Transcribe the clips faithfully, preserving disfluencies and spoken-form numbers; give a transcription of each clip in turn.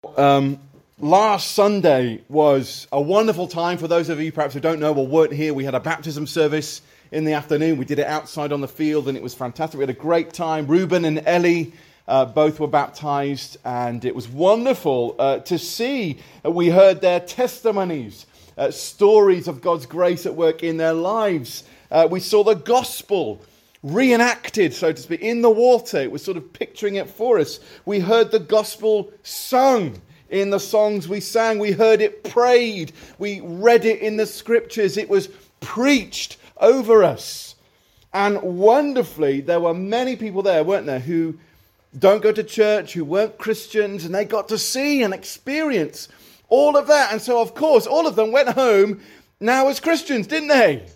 Um, last Sunday was a wonderful time. For those of you perhaps who don't know or weren't here, we had a baptism service in the afternoon. We did it outside on the field and it was fantastic. We had a great time. Reuben and Ellie uh, both were baptized and it was wonderful uh, to see. Uh, we heard their testimonies, uh, stories of God's grace at work in their lives. Uh, we saw the gospel reenacted, so to speak, in the water. It was sort of picturing it for us. We heard the gospel sung in the songs we sang. We heard it prayed. We read it in the scriptures. It was preached over us. And wonderfully, there were many people there, weren't there, who don't go to church, who weren't Christians, and they got to see and experience all of that. And so, of course, all of them went home now as Christians, didn't they?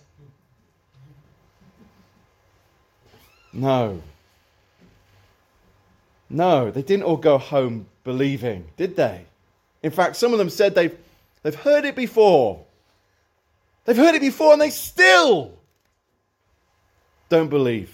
No. No, they didn't all go home believing, did they? In fact, some of them said they've, they've heard it before. They've heard it before and they still don't believe.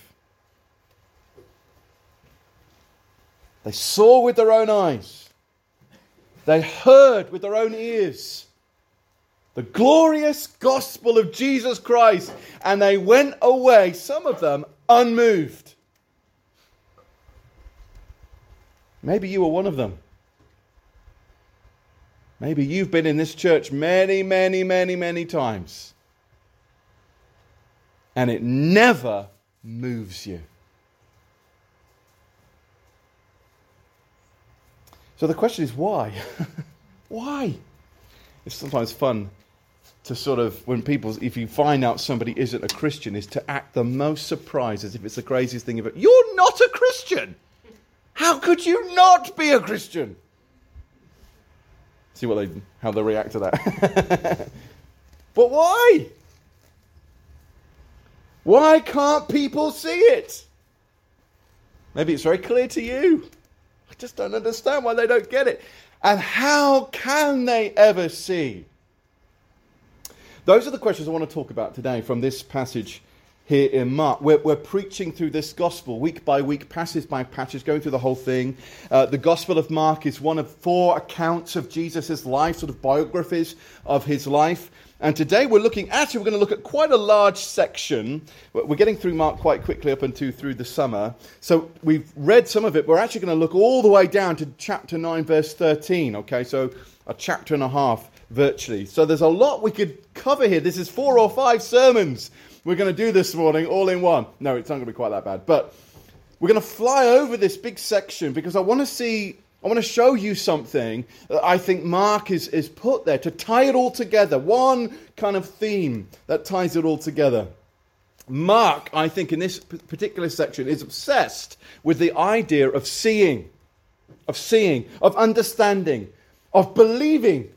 They saw with their own eyes. They heard with their own ears the glorious gospel of Jesus Christ, and they went away, some of them, unmoved. Maybe you were one of them. Maybe you've been in this church many, many, many, many times, and it never moves you. So the question is why? Why? It's sometimes fun to sort of, when people, if you find out somebody isn't a Christian, is to act the most surprised as if it's the craziest thing ever. You're not a Christian! How could you not be a Christian? See what they, how they react to that. But why? Why can't people see it? Maybe it's very clear to you. I just don't understand why they don't get it. And how can they ever see? Those are the questions I want to talk about today from this passage here in Mark. We're, we're preaching through this gospel week by week, passage by passage, going through the whole thing. Uh, the Gospel of Mark is one of four accounts of Jesus' life, sort of biographies of his life. And today we're looking, actually we're going to look at quite a large section. We're getting through Mark quite quickly up until through the summer. So we've read some of it. We're actually going to look all the way down to chapter nine, verse thirteen. Okay, so a chapter and a half virtually. So there's a lot we could cover here. This is four or five sermons we're going to do this morning all in one. No, it's not going to be quite that bad. But we're going to fly over this big section because I want to see, I want to show you something that I think Mark is, is put there to tie it all together. One kind of theme that ties it all together. Mark, I think, in this particular section is obsessed with the idea of seeing, of seeing, of understanding, of believing.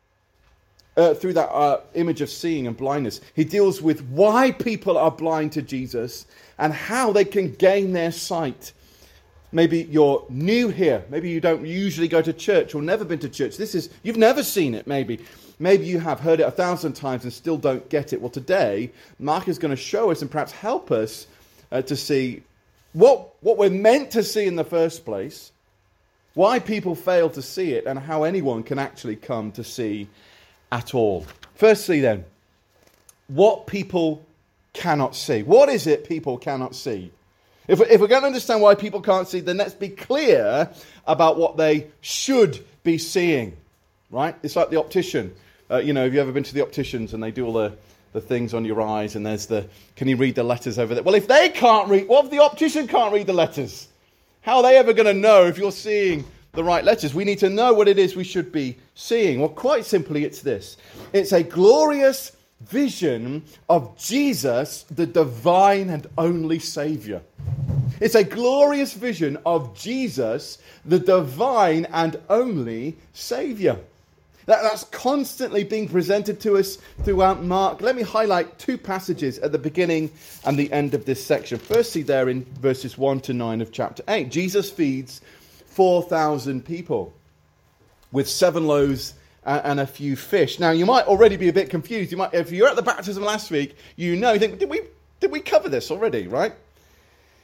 Uh, through that uh, image of seeing and blindness. He deals with why people are blind to Jesus and how they can gain their sight. Maybe you're new here. Maybe you don't usually go to church or never been to church. This is, you've never seen it, maybe. Maybe you have heard it a thousand times and still don't get it. Well, today, Mark is going to show us and perhaps help us uh, to see what, what we're meant to see in the first place, why people fail to see it, and how anyone can actually come to see at all. Firstly then, what people cannot see. What is it people cannot see? If, if we're going to understand why people can't see, then let's be clear about what they should be seeing. Right? It's like the optician. Uh, you know, have you ever been to the opticians and they do all the, the things on your eyes and there's the, can you read the letters over there? Well, if they can't read, what if the optician can't read the letters? How are they ever going to know if you're seeing the right letters? We need to know what it is we should be seeing. Well, quite simply, it's this. It's a glorious vision of Jesus, the divine and only Savior. It's a glorious vision of Jesus, the divine and only Savior. That, that's constantly being presented to us throughout Mark. Let me highlight two passages at the beginning and the end of this section. Firstly, there in verses one to nine of chapter eight, Jesus feeds four thousand people with seven loaves and a few fish. Now, you might already be a bit confused. You might, if you were at the baptism last week, you know, you think, did we did we cover this already, right?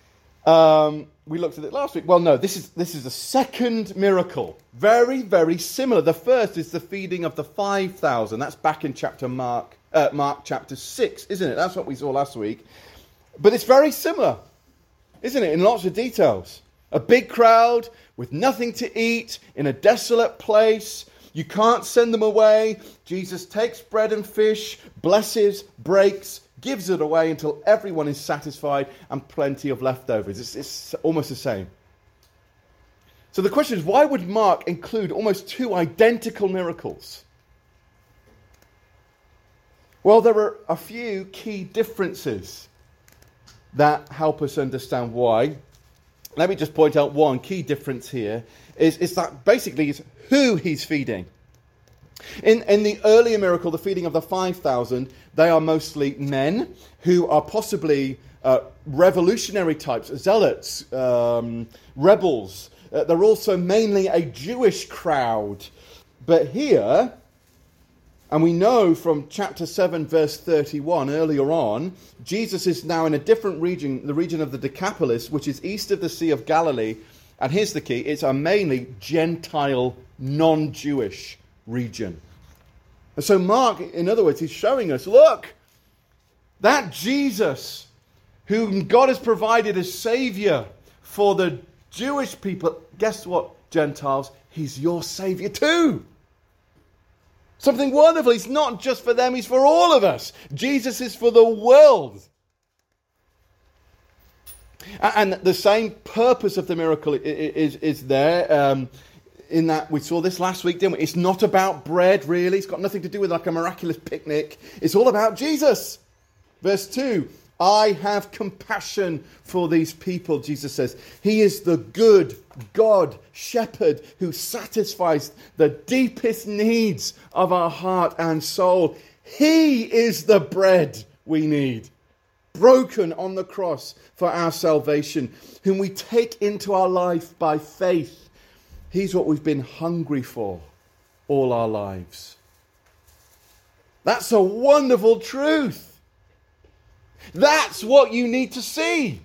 Um, we looked at it last week. Well, no, this is this is the second miracle. Very, very similar. The first is the feeding of the five thousand. That's back in chapter Mark, uh, Mark chapter six, isn't it? That's what we saw last week. But it's very similar, isn't it, in lots of details. A big crowd with nothing to eat in a desolate place. You can't send them away. Jesus takes bread and fish, blesses, breaks, gives it away until everyone is satisfied and plenty of leftovers. It's, it's almost the same. So the question is, why would Mark include almost two identical miracles? Well, there are a few key differences that help us understand why. Let me just point out one key difference here is, is that basically is who he's feeding. In, in the earlier miracle, the feeding of the five thousand, they are mostly men who are possibly uh, revolutionary types, zealots, um, rebels. Uh, they're also mainly a Jewish crowd. But here, and we know from chapter seven, verse thirty-one, earlier on, Jesus is now in a different region, the region of the Decapolis, which is east of the Sea of Galilee. And here's the key, it's a mainly Gentile, non-Jewish region. And so Mark, in other words, he's showing us, look, that Jesus, whom God has provided as Savior for the Jewish people, guess what, Gentiles? He's your Savior too. Something wonderful. He's not just for them, he's for all of us. Jesus is for the world. And the same purpose of the miracle is, is there, um, in that we saw this last week, didn't we? It's not about bread, really. It's got nothing to do with like a miraculous picnic. It's all about Jesus. Verse two, I have compassion for these people, Jesus says. He is the good God, shepherd, who satisfies the deepest needs of our heart and soul. He is the bread we need, broken on the cross for our salvation, whom we take into our life by faith. He's what we've been hungry for all our lives. That's a wonderful truth. That's what you need to see.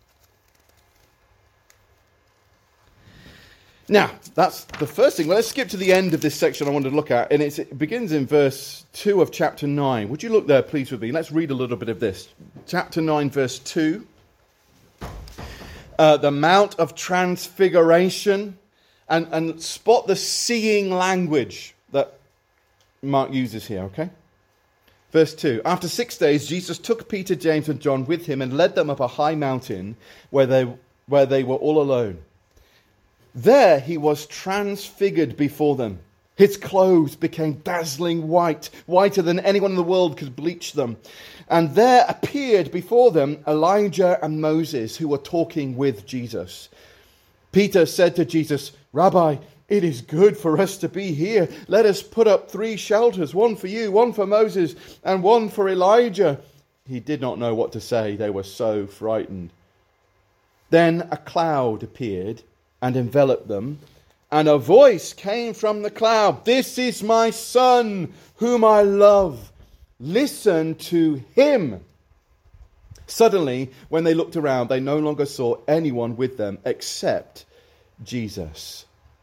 Now, that's the first thing. Well, let's skip to the end of this section I wanted to look at. And it's, it begins in verse two of chapter nine. Would you look there, please, with me? Let's read a little bit of this. Chapter nine, verse two. Uh, the Mount of Transfiguration. And, and spot the seeing language that Mark uses here, okay? Verse two. After six days, Jesus took Peter, James, and John with him and led them up a high mountain where they, where they were all alone. There he was transfigured before them. His clothes became dazzling white, whiter than anyone in the world could bleach them. And there appeared before them Elijah and Moses, who were talking with Jesus. Peter said to Jesus, Rabbi, it is good for us to be here. Let us put up three shelters, one for you, one for Moses, and one for Elijah. He did not know what to say. They were so frightened. Then a cloud appeared and enveloped them, and a voice came from the cloud. This is my son, whom I love. Listen to him. Suddenly, when they looked around, they no longer saw anyone with them except Jesus.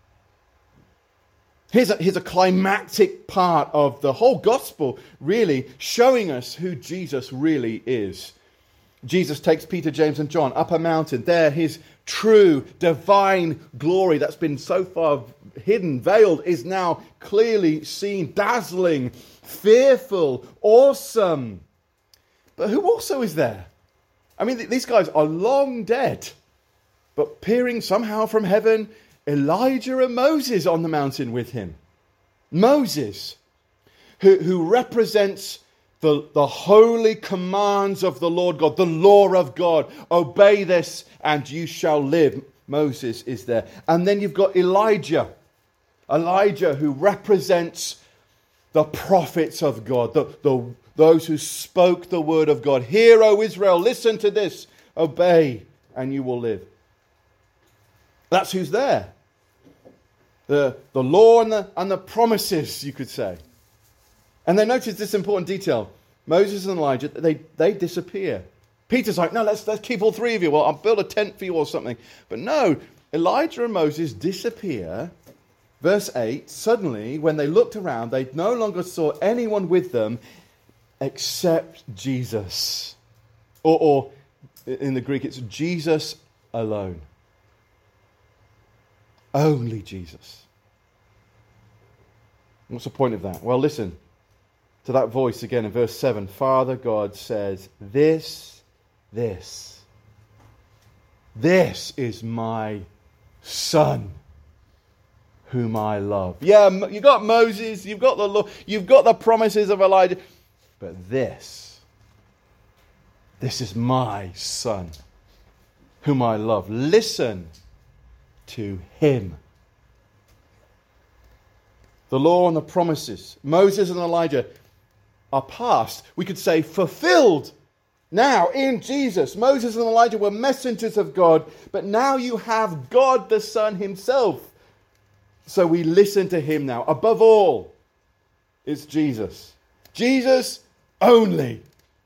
Here's a, here's a climactic part of the whole gospel, really showing us who Jesus really is. Jesus takes Peter, James, and John up a mountain. There, his true divine glory that's been so far hidden, veiled, is now clearly seen, dazzling, fearful, awesome. But who also is there? I mean, these guys are long dead, but peering somehow from heaven, Elijah and Moses on the mountain with him. Moses, who, who represents the, the holy commands of the Lord God, the law of God. Obey this and you shall live. Moses is there. And then you've got Elijah. Elijah, who represents the prophets of God, the, the those who spoke the word of God. Hear, O Israel, listen to this. Obey, and you will live. That's who's there. The, the law and the, and the promises, you could say. And then notice this important detail. Moses and Elijah, they, they disappear. Peter's like, no, let's, let's keep all three of you. Well, I'll build a tent for you or something. But no, Elijah and Moses disappear. Verse eight, suddenly, when they looked around, they no longer saw anyone with them except Jesus. Or, or in the Greek, it's Jesus alone. Only Jesus. What's the point of that? Well, listen to that voice again in verse seven. Father God says, this, this, this is my Son, whom I love. Yeah, you've got Moses, you've got the law, you've got the promises of Elijah, but this, this is my Son, whom I love. Listen to him. The law and the promises, Moses and Elijah, are past. We could say fulfilled now in Jesus. Moses and Elijah were messengers of God, but now you have God the Son himself. So we listen to him now. Above all, it's Jesus. Jesus only.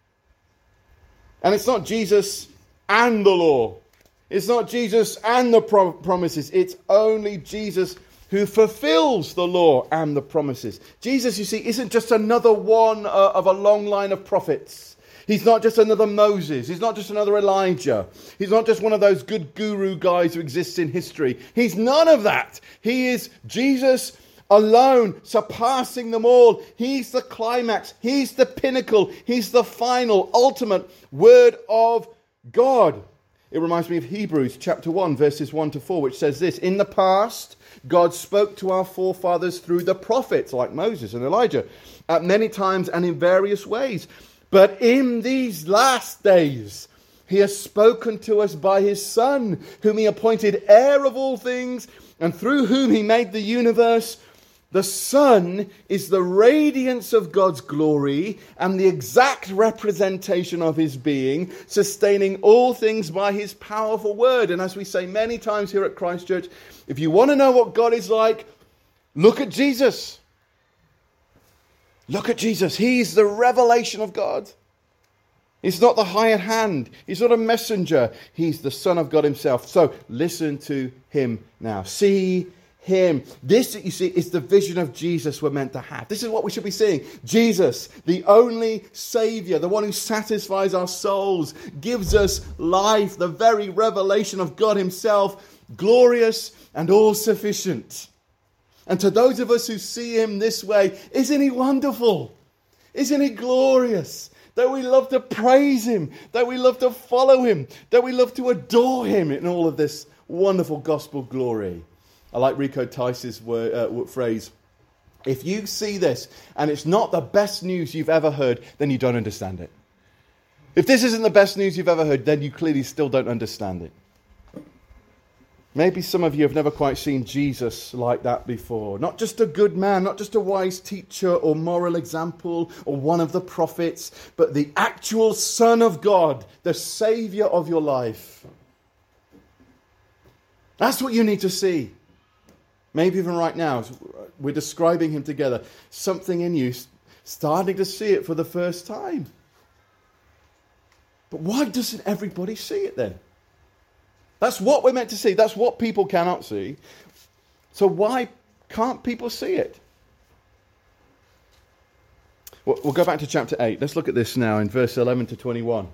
And it's not Jesus and the law. It's not Jesus and the pro- promises. It's only Jesus who fulfills the law and the promises. Jesus, you see, isn't just another one uh, of a long line of prophets. He's not just another Moses. He's not just another Elijah. He's not just one of those good guru guys who exists in history. He's none of that. He is Jesus alone, surpassing them all. He's the climax. He's the pinnacle. He's the final, ultimate word of God. It reminds me of Hebrews chapter one, verses one to four, which says this: in the past, God spoke to our forefathers through the prophets, like Moses and Elijah, at many times and in various ways. But in these last days, he has spoken to us by his Son, whom he appointed heir of all things, and through whom he made the universe. The Son is the radiance of God's glory and the exact representation of his being, sustaining all things by his powerful word. And as we say many times here at Christ Church, if you want to know what God is like, look at Jesus. Look at Jesus. He's the revelation of God. He's not the hired hand. He's not a messenger. He's the Son of God himself. So listen to him now. See him. This, you see, is the vision of Jesus we're meant to have. This is what we should be seeing. Jesus, the only Savior, the one who satisfies our souls, gives us life, the very revelation of God himself, glorious and all-sufficient. And to those of us who see him this way, isn't he wonderful? Isn't he glorious? That we love to praise him, that we love to follow him, that we love to adore him in all of this wonderful gospel glory. I like Rico Tice's word, uh, phrase, if you see this and it's not the best news you've ever heard, then you don't understand it. If this isn't the best news you've ever heard, then you clearly still don't understand it. Maybe some of you have never quite seen Jesus like that before. Not just a good man, not just a wise teacher or moral example or one of the prophets, but the actual Son of God, the Savior of your life. That's what you need to see. Maybe even right now, as we're describing him together, something in you starting to see it for the first time. But why doesn't everybody see it then? That's what we're meant to see. That's what people cannot see. So why can't people see it? We'll, we'll go back to chapter eight. Let's look at this now in verse eleven to twenty-one.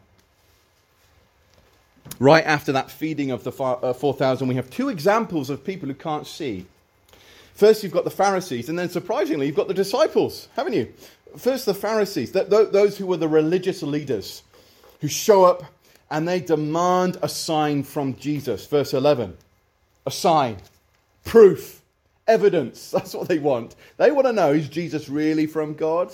Right after that feeding of the four thousand, we have two examples of people who can't see. First, you've got the Pharisees, and then surprisingly, you've got the disciples, haven't you? First, the Pharisees, those who were the religious leaders who show up and they demand a sign from Jesus. Verse eleven. A sign. Proof. Evidence. That's what they want. They want to know, is Jesus really from God?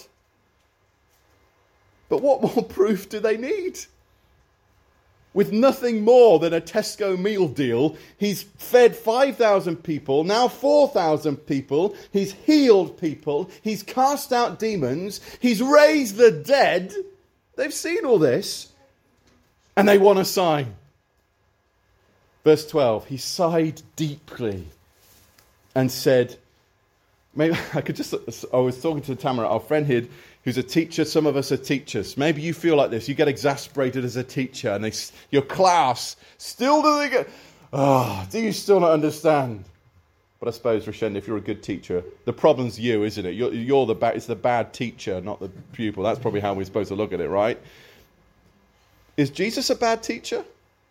But what more proof do they need? With nothing more than a Tesco meal deal, he's fed five thousand people, now four thousand people. He's healed people. He's cast out demons. He's raised the dead. They've seen all this. And they want a sign. Verse twelve, he sighed deeply and said, Maybe I could just, I was talking to Tamara, our friend here, who's a teacher. Some of us are teachers. Maybe you feel like this. You get exasperated as a teacher, and they, your class still doesn't get, oh, do you still not understand? But I suppose, Rashenda, if you're a good teacher, the problem's you, isn't it? You're, you're the bad, it's the bad teacher, not the pupil. That's probably how we're supposed to look at it, right? Is Jesus a bad teacher?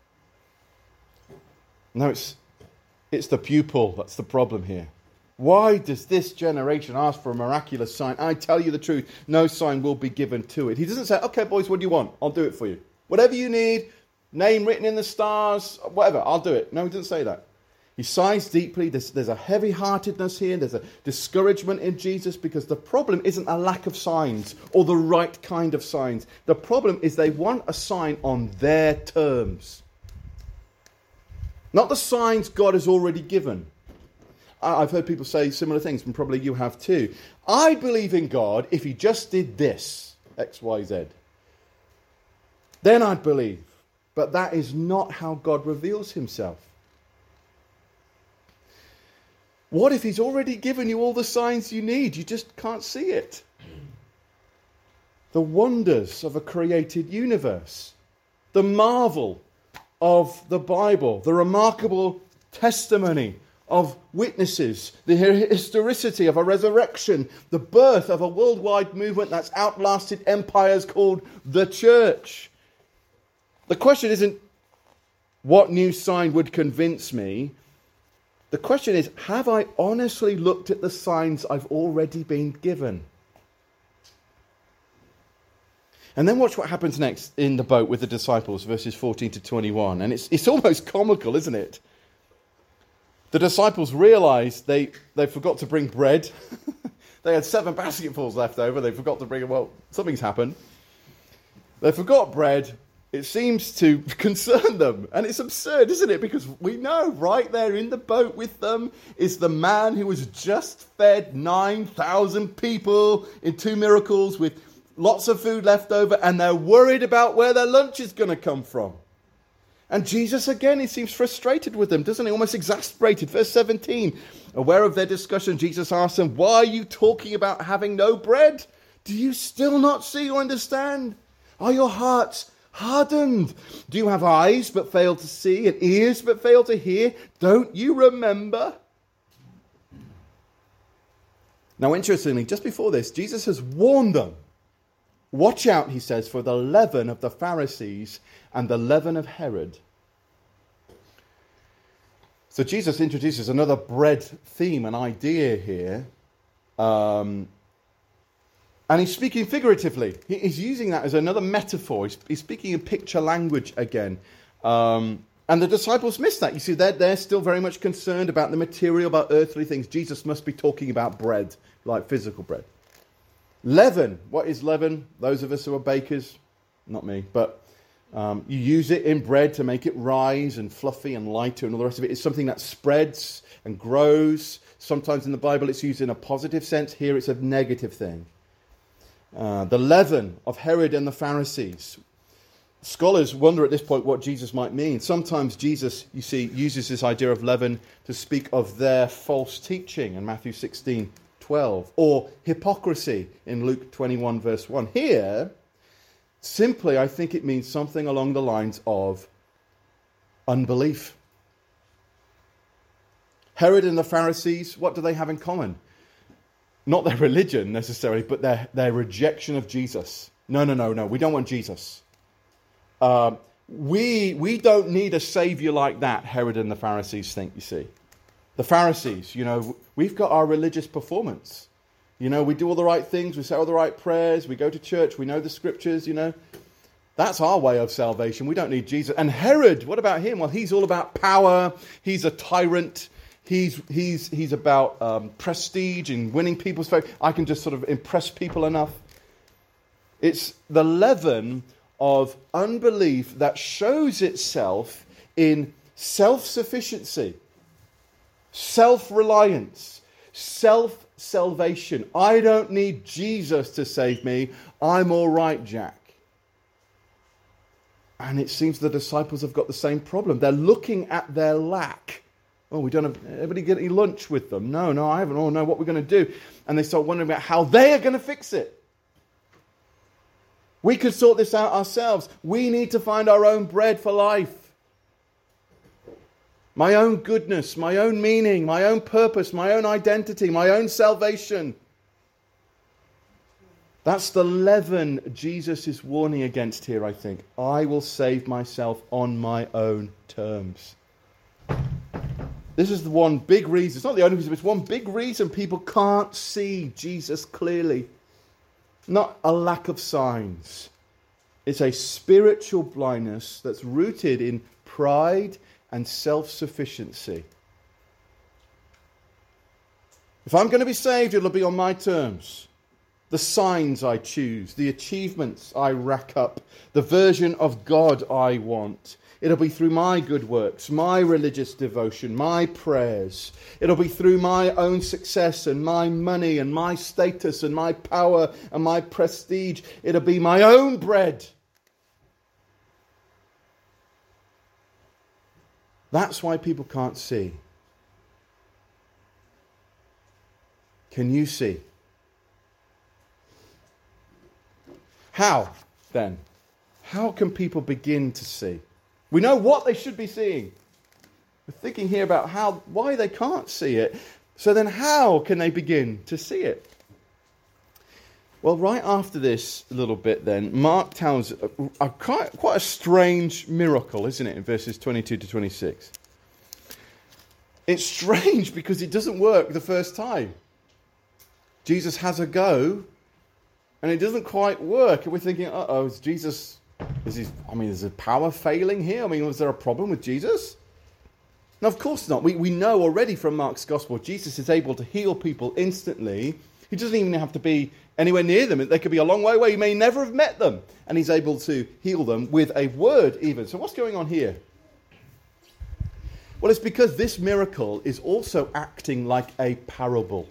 No, it's it's the pupil that's the problem here. Why does this generation ask for a miraculous sign? I tell you the truth, no sign will be given to it. He doesn't say, okay, boys, what do you want? I'll do it for you. Whatever you need, name written in the stars, whatever, I'll do it. No, he doesn't say that. He sighs deeply. There's, there's a heavy-heartedness here. There's a discouragement in Jesus because the problem isn't a lack of signs or the right kind of signs. The problem is they want a sign on their terms. Not the signs God has already given. I've heard people say similar things, and probably you have too. I believe in God if he just did this, X, Y, Z. Then I'd believe. But that is not how God reveals himself. What if he's already given you all the signs you need? You just can't see it. The wonders of a created universe. The marvel of the Bible. The remarkable testimony of witnesses. The historicity of a resurrection. The birth of a worldwide movement that's outlasted empires called the church. The question isn't, what new sign would convince me? The question is, have I honestly looked at the signs I've already been given? And then watch what happens next in the boat with the disciples, verses fourteen to twenty-one. And it's it's almost comical, isn't it? The disciples realize they, they forgot to bring bread. They had seven basketfuls left over. They forgot to bring, well, something's happened. They forgot bread. It seems to concern them. And it's absurd, isn't it? Because we know right there in the boat with them is the man who has just fed nine thousand people in two miracles with lots of food left over. And they're worried about where their lunch is going to come from. And Jesus, again, he seems frustrated with them, doesn't he? Almost exasperated. Verse seventeen, aware of their discussion, Jesus asks them, why are you talking about having no bread? Do you still not see or understand? Are your hearts hardened? Do you have eyes but fail to see and ears but fail to hear? Don't you remember? Now, interestingly, just before this, Jesus has warned them. Watch out, he says, for the leaven of the Pharisees and the leaven of Herod. So Jesus introduces another bread theme, an idea here. Um, and he's speaking figuratively. He, he's using that as another metaphor. He's, he's speaking in picture language again. Um, and the disciples miss that. You see, they're, they're still very much concerned about the material, about earthly things. Jesus must be talking about bread, like physical bread. Leaven. What is leaven? Those of us who are bakers, not me, but um, you use it in bread to make it rise and fluffy and lighter and all the rest of it. It's something that spreads and grows. Sometimes in the Bible it's used in a positive sense. Here it's a negative thing. Uh, the leaven of Herod and the Pharisees. Scholars wonder at this point what Jesus might mean. Sometimes Jesus, you see, uses this idea of leaven to speak of their false teaching in Matthew sixteen twelve, or hypocrisy in Luke twenty-one verse one. Here, simply, I think it means something along the lines of unbelief. Herod and the Pharisees, what do they have in common? Not their religion necessarily, but their, their rejection of Jesus. No, no, no, no, we don't want Jesus. Uh, we, we don't need a savior like that, Herod and the Pharisees think, you see. The Pharisees, you know, we've got our religious performance. You know, we do all the right things, we say all the right prayers, we go to church, we know the scriptures, you know. That's our way of salvation. We don't need Jesus. And Herod, what about him? Well, he's all about power. He's a tyrant. He's he's he's about um, prestige and winning people's favor. I can just sort of impress people enough. It's the leaven of unbelief that shows itself in self-sufficiency, self-reliance, self-salvation. I don't need Jesus to save me. I'm all right, Jack. And it seems the disciples have got the same problem. They're looking at their lack Oh, we don't have everybody get any lunch with them. No, no, I haven't. Oh, no, what we're going to do? And they start wondering about how they are going to fix it. We could sort this out ourselves. We need to find our own bread for life. My own goodness, my own meaning, my own purpose, my own identity, my own salvation. That's the leaven Jesus is warning against here, I think. I will save myself on my own terms. This is the one big reason. It's not the only reason, but it's one big reason people can't see Jesus clearly. Not a lack of signs. It's a spiritual blindness that's rooted in pride and self-sufficiency. If I'm going to be saved, it'll be on my terms. The signs I choose, the achievements I rack up, the version of God I want. It'll be through my good works, my religious devotion, my prayers. It'll be through my own success and my money and my status and my power and my prestige. It'll be my own bread. That's why people can't see. Can you see? How, then? How can people begin to see? We know what they should be seeing. We're thinking here about how, why they can't see it. So then how can they begin to see it? Well, right after this little bit then, Mark tells a, a, quite, quite a strange miracle, isn't it, in verses twenty-two to twenty-six. It's strange because it doesn't work the first time. Jesus has a go, and it doesn't quite work. And we're thinking, uh-oh, is Jesus, is he, I mean, is the power failing here? I mean, was there a problem with Jesus? No, of course not. We, we know already from Mark's Gospel, Jesus is able to heal people instantly. He doesn't even have to be anywhere near them. They could be a long way away. He may never have met them. And he's able to heal them with a word even. So what's going on here? Well, it's because this miracle is also acting like a parable.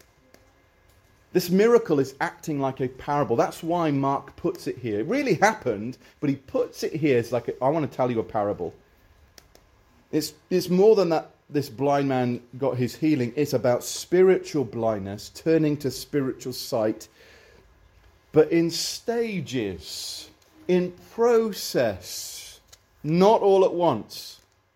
This miracle is acting like a parable. That's why Mark puts it here. It really happened, but he puts it here as like, a, I want to tell you a parable. It's, it's more than that this blind man got his healing. It's about spiritual blindness, turning to spiritual sight, but in stages, in process, not all at once.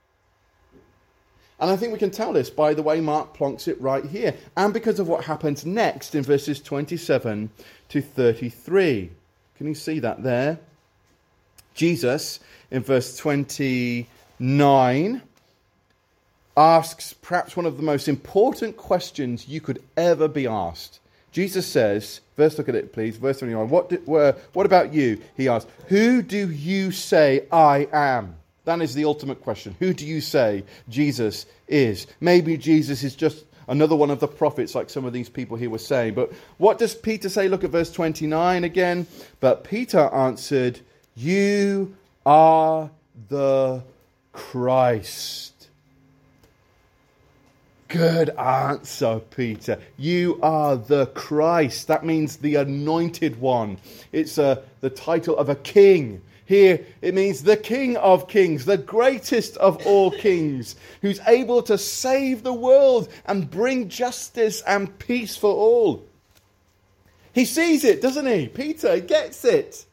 And I think we can tell this by the way Mark plonks it right here, and because of what happens next in verses twenty-seven to thirty-three. Can you see that there? Jesus, in verse twenty-nine, asks perhaps one of the most important questions you could ever be asked. Jesus says, first look at it please, verse twenty-nine, what, do, uh, what about you? He asks, who do you say I am? That is the ultimate question. Who do you say Jesus is? Maybe Jesus is just another one of the prophets like some of these people here were saying. But what does Peter say? Look at verse twenty-nine again. But Peter answered, you are the Christ. Good answer, Peter. You are the Christ. That means the anointed one. It's uh, the title of a king. Here it means the King of Kings, the greatest of all kings, who's able to save the world and bring justice and peace for all. He sees it, doesn't he? Peter gets it.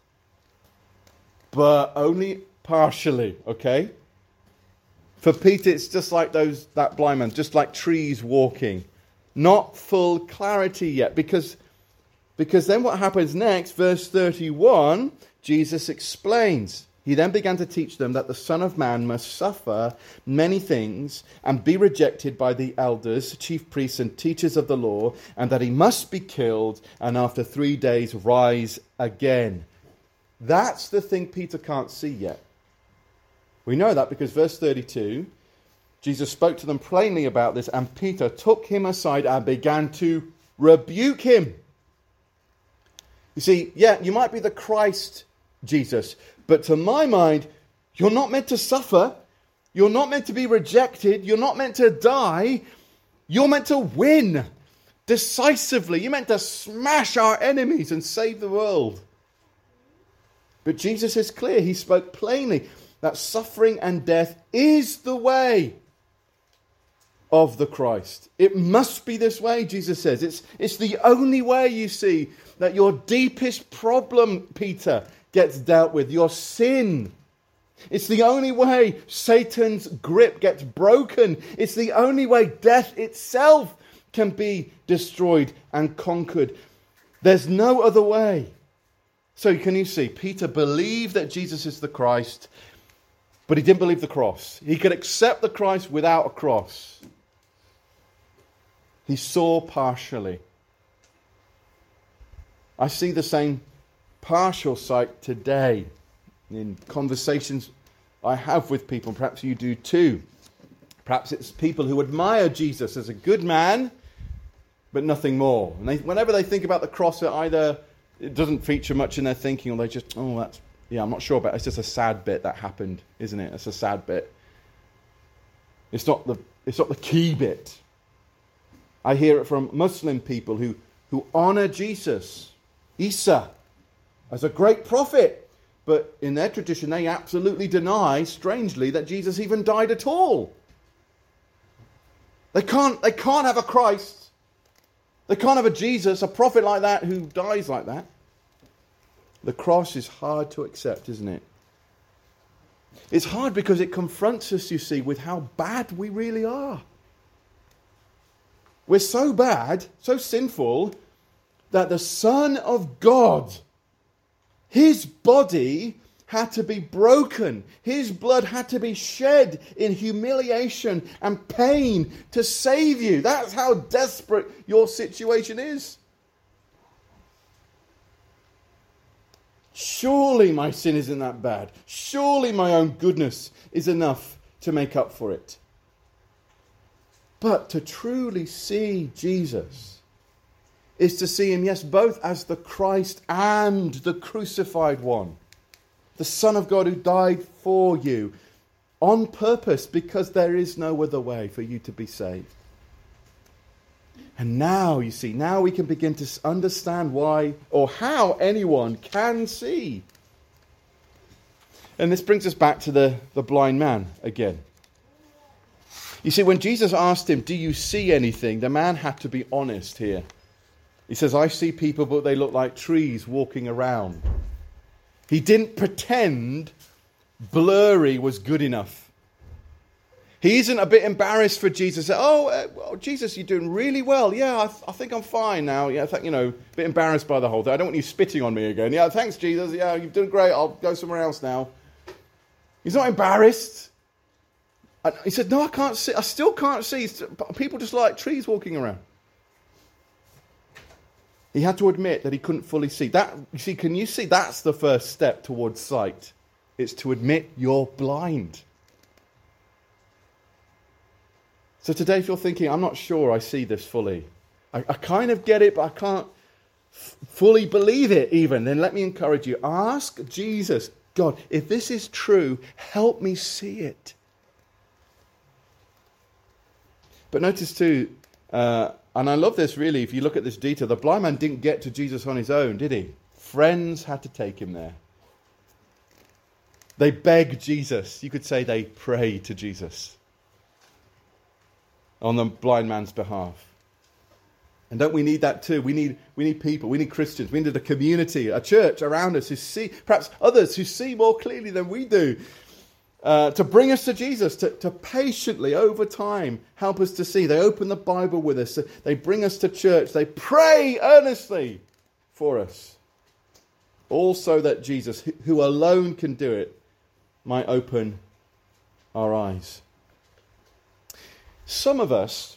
But only partially, okay? For Peter, it's just like those that blind man, just like trees walking. Not full clarity yet, because, because then what happens next, verse thirty-one, Jesus explains. He then began to teach them that the Son of Man must suffer many things and be rejected by the elders, chief priests and teachers of the law, and that he must be killed and after three days rise again. That's the thing Peter can't see yet. We know that because verse thirty-two, Jesus spoke to them plainly about this, and Peter took him aside and began to rebuke him. You see, yeah, you might be the Christ, Jesus, but to my mind, you're not meant to suffer. You're not meant to be rejected. You're not meant to die. You're meant to win decisively. You're meant to smash our enemies and save the world. But Jesus is clear. He spoke plainly that suffering and death is the way. of the Christ. It must be this way, Jesus says. It's, it's the only way, you see, that your deepest problem, Peter, gets dealt with, your sin. It's the only way Satan's grip gets broken. It's the only way death itself can be destroyed and conquered. There's no other way. So can you see, Peter believed that Jesus is the Christ, but he didn't believe the cross. He could accept the Christ without a cross. He saw partially. I see the same partial sight today in conversations I have with people. Perhaps you do too. Perhaps it's people who admire Jesus as a good man, but nothing more. And they, whenever they think about the cross, it either it doesn't feature much in their thinking, or they just, oh, that's, yeah, I'm not sure about it. It's just a sad bit that happened, isn't it? It's a sad bit. It's not the, it's not the key bit. I hear it from Muslim people who, who honor Jesus, Isa, as a great prophet. But in their tradition, they absolutely deny, strangely, that Jesus even died at all. They can't, they can't have a Christ. They can't have a Jesus, a prophet like that, who dies like that. The cross is hard to accept, isn't it? It's hard because it confronts us, you see, with how bad we really are. We're so bad, so sinful, that the Son of God, his body had to be broken. His blood had to be shed in humiliation and pain to save you. That's how desperate your situation is. Surely my sin isn't that bad. Surely my own goodness is enough to make up for it. But to truly see Jesus is to see him, yes, both as the Christ and the crucified one. The Son of God who died for you on purpose, because there is no other way for you to be saved. And now, you see, now we can begin to understand why or how anyone can see. And this brings us back to the, the blind man again. You see, when Jesus asked him, do you see anything? The man had to be honest here. He says, I see people, but they look like trees walking around. He didn't pretend blurry was good enough. He isn't a bit embarrassed for Jesus. Oh, uh, well, Jesus, you're doing really well. Yeah, I, th- I think I'm fine now. Yeah, I think, you know, a bit embarrassed by the whole thing. I don't want you spitting on me again. Yeah, thanks, Jesus. Yeah, you've done great. I'll go somewhere else now. He's not embarrassed. And he said, no, I can't see. I still can't see. People just like trees walking around. He had to admit that he couldn't fully see. That, you see, can you see? That's the first step towards sight. It's to admit you're blind. So today, if you're thinking, I'm not sure I see this fully. I, I kind of get it, but I can't f- fully believe it even. Then let me encourage you. Ask Jesus, God, if this is true, help me see it. But notice too, uh, and I love this really, if you look at this detail, the blind man didn't get to Jesus on his own, did he? Friends had to take him there. They begged Jesus. You could say they prayed to Jesus on the blind man's behalf. And don't we need that too? We need we need people, we need Christians, we need a community, a church around us who see, perhaps others who see more clearly than we do, uh, to bring us to Jesus, to, to patiently, over time, help us to see. They open the Bible with us, they bring us to church, they pray earnestly for us. Also that Jesus, who alone can do it, might open our eyes. Some of us,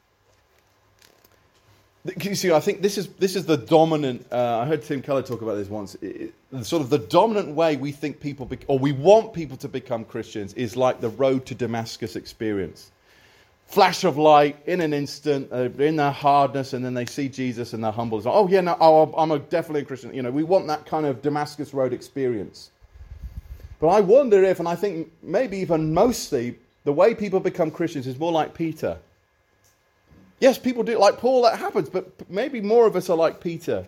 you see, I think this is this is the dominant, uh, I heard Tim Keller talk about this once, it, it, sort of the dominant way we think people, be, or we want people to become Christians is like the road to Damascus experience. Flash of light in an instant, uh, in their hardness, and then they see Jesus and they're humble. It's like, oh yeah, no, oh, I'm a, definitely a Christian. You know, we want that kind of Damascus Road experience. But I wonder if, and I think maybe even mostly, the way people become Christians is more like Peter. Yes, people do like Paul, that happens, but maybe more of us are like Peter.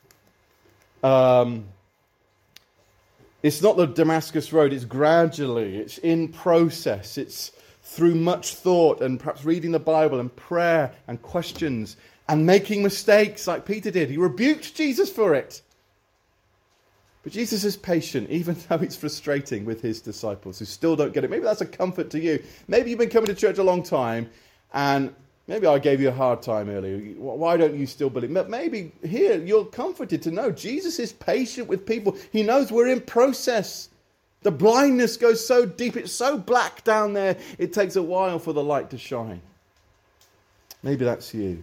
Um, it's not the Damascus Road, it's gradually, it's in process, it's through much thought and perhaps reading the Bible and prayer and questions and making mistakes like Peter did. He rebuked Jesus for it. But Jesus is patient, even though it's frustrating with his disciples who still don't get it. Maybe that's a comfort to you. Maybe you've been coming to church a long time, and maybe I gave you a hard time earlier. Why don't you still believe? But maybe here you're comforted to know Jesus is patient with people. He knows we're in process. The blindness goes so deep, it's so black down there, it takes a while for the light to shine. Maybe that's you.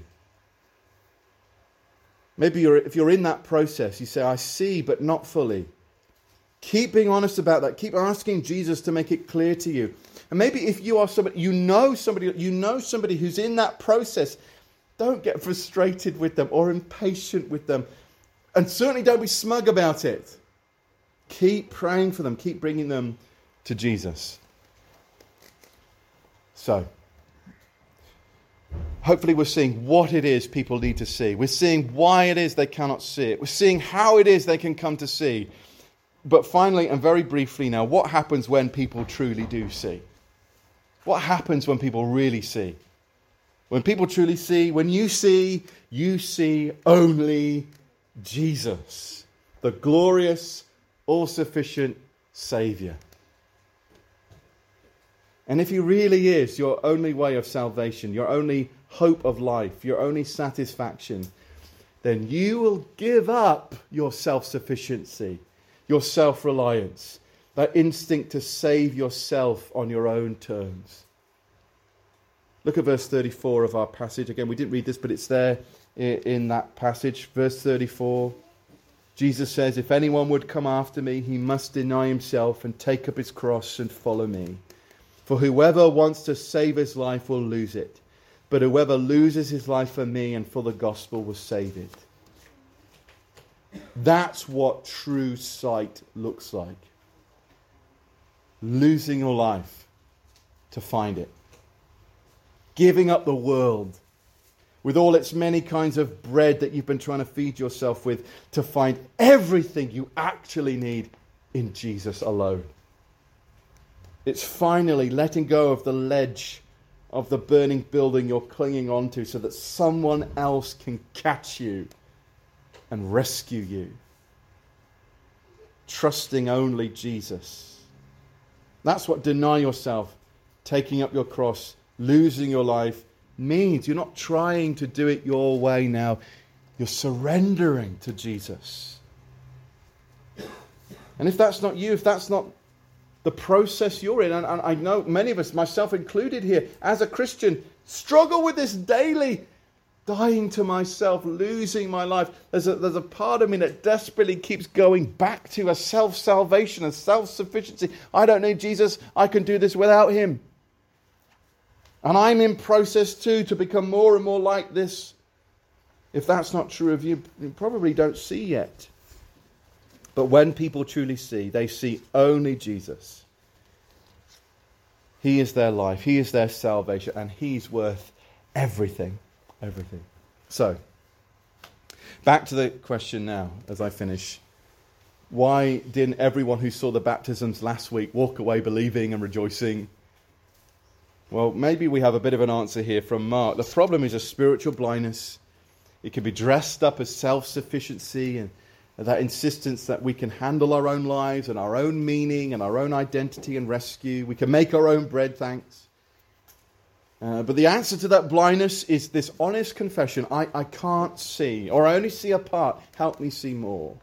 Maybe you're, if you're in that process, you say, I see, but not fully. Keep being honest about that. Keep asking Jesus to make it clear to you. And maybe if you are somebody, you know somebody, you know somebody who's in that process, don't get frustrated with them or impatient with them. And certainly don't be smug about it. Keep praying for them. Keep bringing them to Jesus. So, hopefully we're seeing what it is people need to see. We're seeing why it is they cannot see it. We're seeing how it is they can come to see. But finally, and very briefly now, what happens when people truly do see? What happens when people really see? When people truly see, when you see, you see only Jesus, the glorious, all-sufficient Saviour. And if He really is your only way of salvation, your only hope of life, your only satisfaction, then you will give up your self-sufficiency, your self-reliance, that instinct to save yourself on your own terms. Look at verse thirty-four of our passage. Again, we didn't read this, but it's there in that passage. Verse thirty-four, Jesus says, if anyone would come after me, he must deny himself and take up his cross and follow me. For whoever wants to save his life will lose it, but whoever loses his life for me and for the gospel will save it. That's what true sight looks like. Losing your life to find it. Giving up the world with all its many kinds of bread that you've been trying to feed yourself with to find everything you actually need in Jesus alone. It's finally letting go of the ledge of the burning building you're clinging onto so that someone else can catch you and rescue you. Trusting only Jesus. That's what deny yourself, taking up your cross, losing your life means. You're not trying to do it your way now. You're surrendering to Jesus. And if that's not you, if that's not the process you're in, and I know many of us, myself included here, as a Christian, struggle with this daily. Dying to myself, losing my life. There's a, there's a part of me that desperately keeps going back to a self-salvation, a self-sufficiency. I don't need Jesus. I can do this without Him. And I'm in process too to become more and more like this. If that's not true of you, you probably don't see yet. But when people truly see, they see only Jesus. He is their life. He is their salvation. And He's worth everything. Everything. So, back to the question now as I finish. Why didn't everyone who saw the baptisms last week walk away believing and rejoicing? Well, maybe we have a bit of an answer here from Mark. The problem is a spiritual blindness. It can be dressed up as self-sufficiency and that insistence that we can handle our own lives and our own meaning and our own identity and rescue. We can make our own bread, thanks. Uh, but the answer to that blindness is this honest confession. I, I can't see, or I only see a part. Help me see more.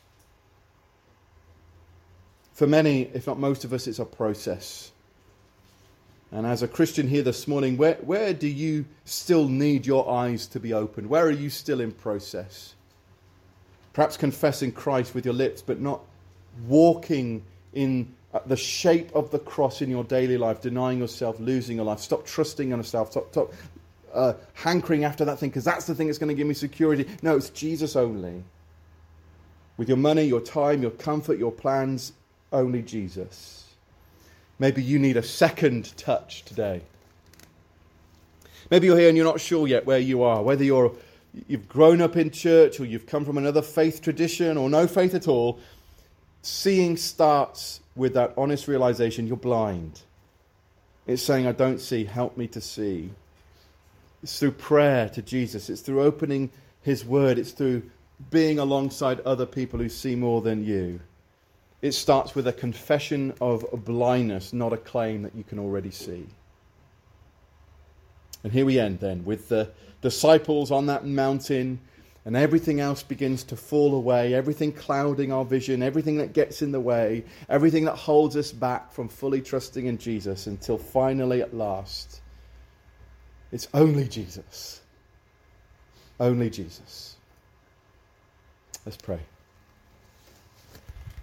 For many, if not most of us, it's a process. And as a Christian here this morning, where, where do you still need your eyes to be opened? Where are you still in process? Perhaps confessing Christ with your lips, but not walking in the shape of the cross in your daily life, denying yourself, losing your life. Stop trusting in yourself. Stop, stop uh, hankering after that thing, because that's the thing that's going to give me security. No, it's Jesus only. With your money, your time, your comfort, your plans, only Jesus. Maybe you need a second touch today. Maybe you're here and you're not sure yet where you are, whether you're you've grown up in church or you've come from another faith tradition or no faith at all. Seeing starts with that honest realization you're blind. It's saying, I don't see, help me to see. It's through prayer to Jesus. It's through opening his word. It's through being alongside other people who see more than you. It starts with a confession of blindness, not a claim that you can already see. And here we end then with the disciples on that mountain, and everything else begins to fall away, everything clouding our vision, everything that gets in the way, everything that holds us back from fully trusting in Jesus, until finally at last, it's only Jesus. Only Jesus. Let's pray.